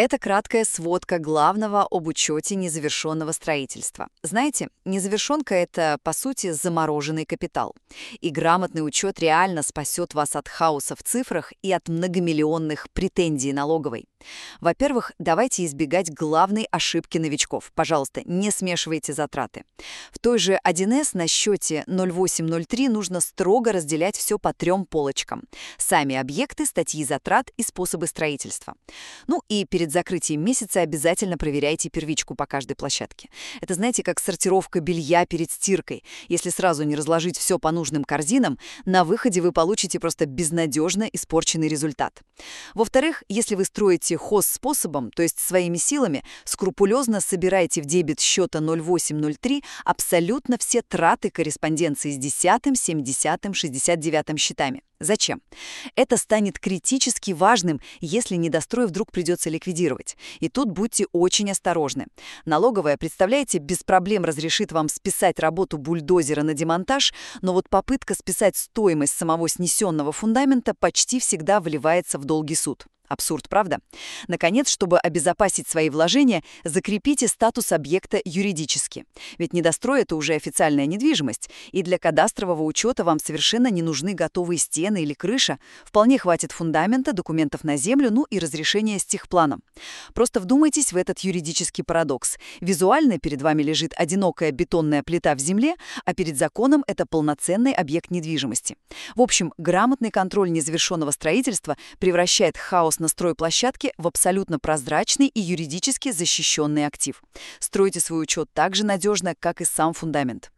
Это краткая сводка главного об учете незавершенного строительства. Знаете, незавершенка — это, по сути, замороженный капитал. И грамотный учет реально спасет вас от хаоса в цифрах и от многомиллионных претензий налоговой. Во-первых, давайте избегать главной ошибки новичков. Пожалуйста, не смешивайте затраты. В той же 1С на счете 0803 нужно строго разделять все по 3 полочкам. Сами объекты, статьи затрат и способы строительства. Ну и перед закрытием месяца обязательно проверяйте первичку по каждой площадке. Это, знаете, как сортировка белья перед стиркой. Если сразу не разложить все по нужным корзинам, на выходе вы получите просто безнадежно испорченный результат. Во-вторых, если вы строите хозспособом, то есть своими силами, скрупулезно собирайте в дебет счета 0803 абсолютно все траты корреспонденции с 10, 70, 69 счетами. Зачем? Это станет критически важным, если недострой вдруг придется ликвидировать. И тут будьте очень осторожны. Налоговая, представляете, без проблем разрешит вам списать работу бульдозера на демонтаж, но вот попытка списать стоимость самого снесенного фундамента почти всегда выливается в долгий суд. Абсурд, правда? Наконец, чтобы обезопасить свои вложения, закрепите статус объекта юридически. Ведь недострой — это уже официальная недвижимость, и для кадастрового учета вам совершенно не нужны готовые стены или крыша. Вполне хватит фундамента, документов на землю, ну и разрешения с техпланом. Просто вдумайтесь в этот юридический парадокс. Визуально перед вами лежит одинокая бетонная плита в земле, а перед законом это полноценный объект недвижимости. В общем, грамотный контроль незавершенного строительства превращает хаос на стройплощадке в абсолютно прозрачный и юридически защищенный актив. Стройте свой учет так же надежно, как и сам фундамент.